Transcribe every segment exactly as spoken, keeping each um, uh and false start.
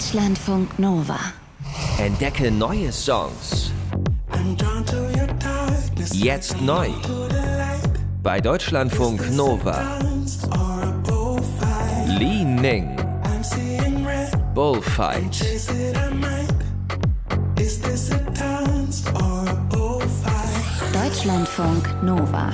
Deutschlandfunk Nova. Entdecke neue Songs. Jetzt neu. Bei Deutschlandfunk Nova. Li Ning. Bullfight. Deutschlandfunk Nova.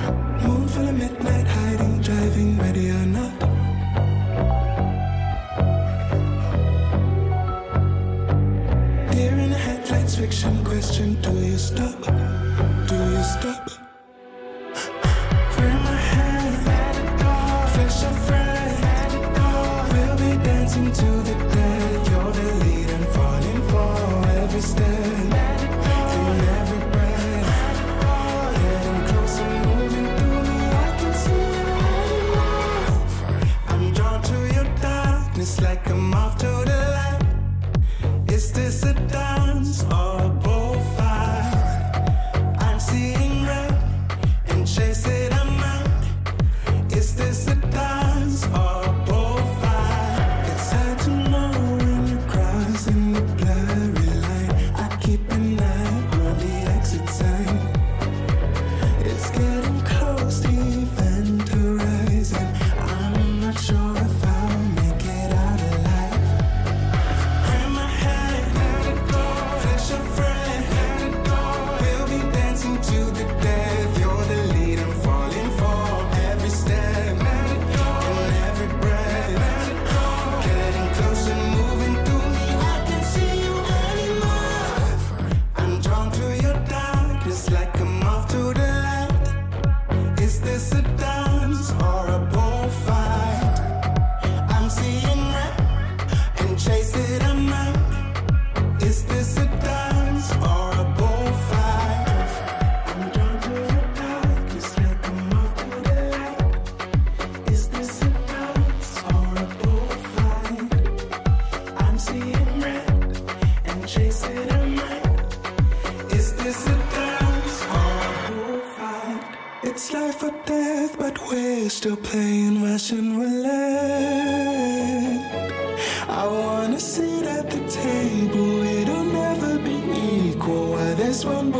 Fiction question, do you stop? Do you stop? Frame my hand, flesh of friend. We'll be dancing to the death. You're the lead and falling for every step and every breath. Getting closer, moving through me. I can see you. I'm drawn to your darkness like a moth to the light. Is this a dance or a bullfight? I'm seeing red and chase it a mount. Is this a dance or a bullfight? It's hard to know when you're crossing the blurry line. I keep an eye on the exit sign. It's getting close, the event horizon. I'm not sure if I'll make it out alive. Grab my hand, flesh of friend. We'll be dancing to the death. You're the lead, I'm falling for every step and every breath. Getting closer, moving through me. I can see you anymore. I'm drawn to your darkness like a moth to the light. Is this a dance or a bullfight? I'm seeing red and chase it a mount. Is this a dance or a bullfight? I'm drawn to your darkness like a moth to the light. Is this a dance or a bullfight? I'm seeing red and chase it a mount. Is this a dance or a bullfight? It's life or death, but we're still playing Russian roulette. I wanna sit at the table, it'll never be equal. While this one